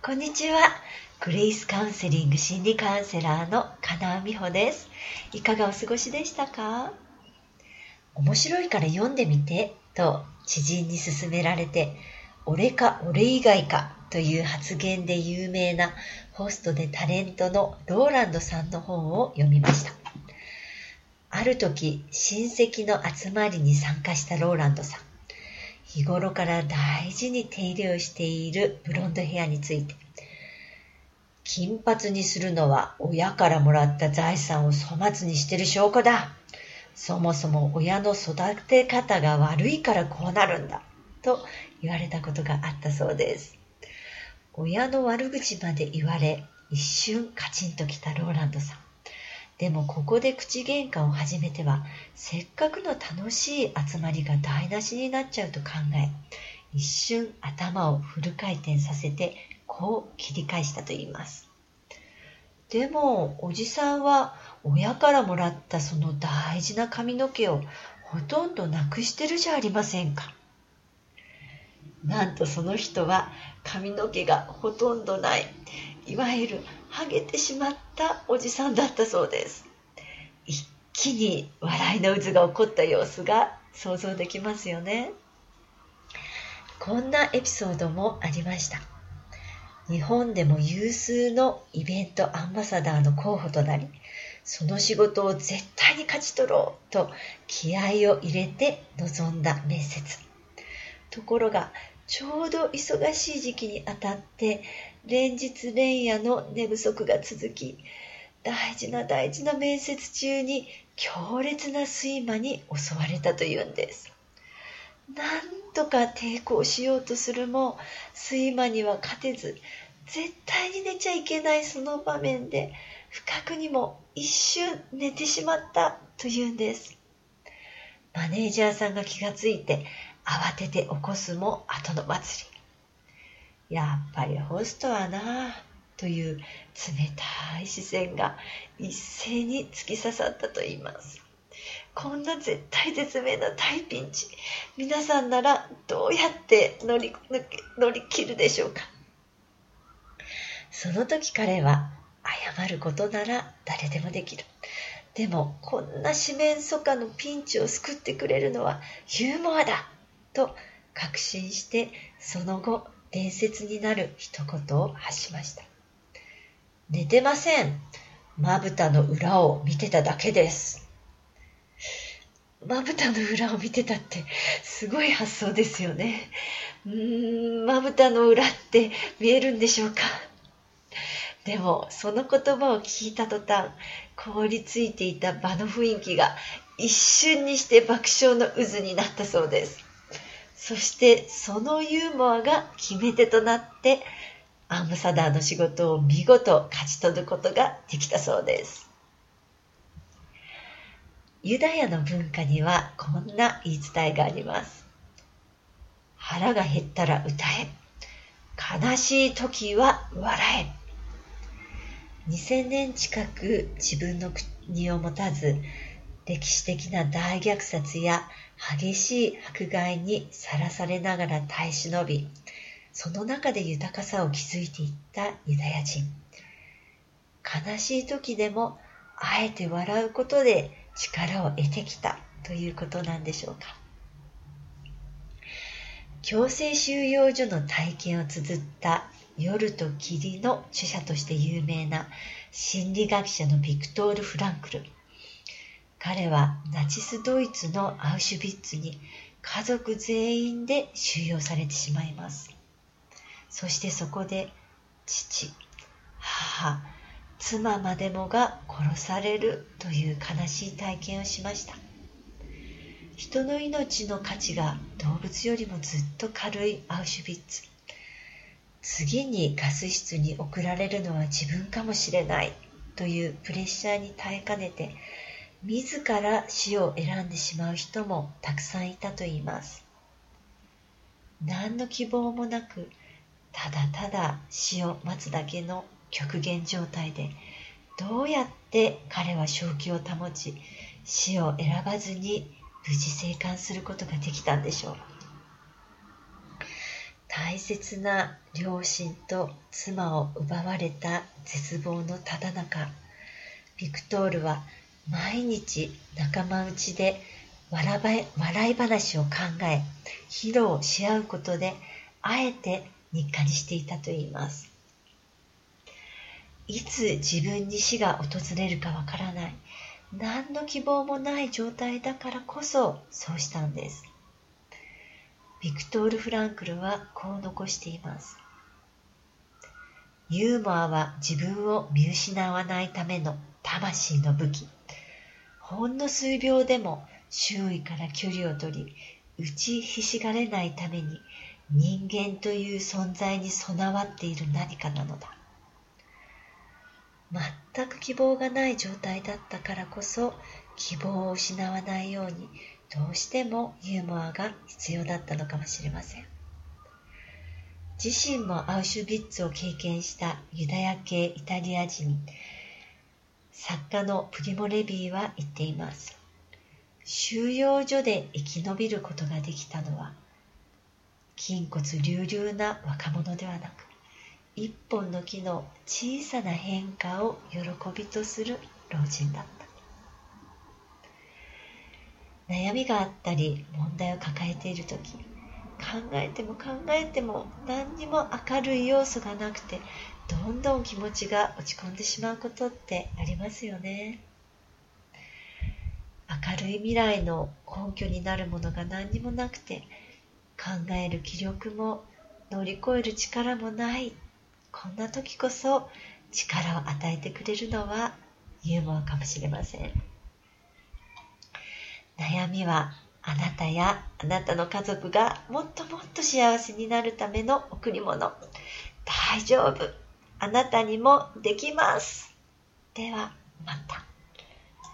こんにちは。グレイスカウンセリング心理カウンセラーの金尾美穂です。いかがお過ごしでしたか？面白いから読んでみてと知人に勧められて、俺か俺以外かという発言で有名なホストでタレントのローランドさんの本を読みました。ある時、親戚の集まりに参加したローランドさん。日頃から大事に手入れをしているブロンドヘアについて、金髪にするのは親からもらった財産を粗末にしてる証拠だ。そもそも親の育て方が悪いからこうなるんだ。と言われたことがあったそうです。親の悪口まで言われ、一瞬カチンときたローランドさん。でもここで口喧嘩を始めては、せっかくの楽しい集まりが台無しになっちゃうと考え、一瞬頭をフル回転させて、こう切り返したと言います。でも、おじさんは親からもらったその大事な髪の毛をほとんどなくしてるじゃありませんか。なんとその人は髪の毛がほとんどない、いわゆるハゲてしまったおじさんだったそうです。一気に笑いの渦が起こった様子が想像できますよね。こんなエピソードもありました。日本でも有数のイベントアンバサダーの候補となり、その仕事を絶対に勝ち取ろうと気合を入れて臨んだ面接。ところが、ちょうど忙しい時期にあたって連日連夜の寝不足が続き、大事な面接中に強烈な睡魔に襲われたというんです。なんとか抵抗しようとするも睡魔には勝てず、絶対に寝ちゃいけないその場面で不覚にも一瞬寝てしまったというんです。マネージャーさんが気がついて慌てて起こすも後の祭り。やっぱりホストはなぁという冷たい視線が一斉に突き刺さったといいます。こんな絶対絶命な大ピンチ、皆さんならどうやって乗り切るでしょうか。その時彼は、謝ることなら誰でもできる。でもこんな四面楚歌のピンチを救ってくれるのはユーモアだと確信して、その後伝説になる一言を発しました。寝てません。まぶたの裏を見てただけです。まぶたの裏を見てたってすごい発想ですよね。まぶたの裏って見えるんでしょうか。でもその言葉を聞いた途端、凍りついていた場の雰囲気が一瞬にして爆笑の渦になったそうです。そしてそのユーモアが決め手となってアンバサダーの仕事を見事勝ち取ることができたそうです。ユダヤの文化にはこんな言い伝えがあります。腹が減ったら歌え、悲しい時は笑え。2000年近く自分の国を持たず、歴史的な大虐殺や激しい迫害にさらされながら耐え忍び、その中で豊かさを築いていったユダヤ人。悲しい時でもあえて笑うことで力を得てきたということなんでしょうか。強制収容所の体験を綴った夜と霧の著者として有名な心理学者のビクトール・フランクル。彼はナチスドイツのアウシュビッツに家族全員で収容されてしまいます。そしてそこで父、母、妻までもが殺されるという悲しい体験をしました。人の命の価値が動物よりもずっと軽いアウシュビッツ。次にガス室に送られるのは自分かもしれないというプレッシャーに耐えかねて、自ら死を選んでしまう人もたくさんいたといいます。何の希望もなく、ただただ死を待つだけの極限状態で、どうやって彼は正気を保ち、死を選ばずに無事生還することができたんでしょう。 大切な両親と妻を奪われた絶望のただ中、ビクトールは毎日仲間内で笑い話を考え、披露し合うことで、あえて日課にしていたといいます。いつ自分に死が訪れるかわからない、何の希望もない状態だからこそそうしたんです。ビクトール・フランクルはこう残しています。ユーモアは自分を見失わないための魂の武器。ほんの数秒でも周囲から距離を取り、打ちひしがれないために人間という存在に備わっている何かなのだ。全く希望がない状態だったからこそ、希望を失わないようにどうしてもユーモアが必要だったのかもしれません。自身もアウシュビッツを経験したユダヤ系イタリア人、作家のプリモ・レビーは言っています。収容所で生き延びることができたのは、筋骨隆々な若者ではなく、一本の木の小さな変化を喜びとする老人だった。悩みがあったり問題を抱えているとき、考えても何にも明るい要素がなくて、どんどん気持ちが落ち込んでしまうことってありますよね。明るい未来の根拠になるものが何にもなくて、考える気力も乗り越える力もない、こんな時こそ力を与えてくれるのはユーモアかもしれません。悩みはあなたやあなたの家族がもっともっと幸せになるための贈り物。大丈夫。あなたにもできます。ではまた。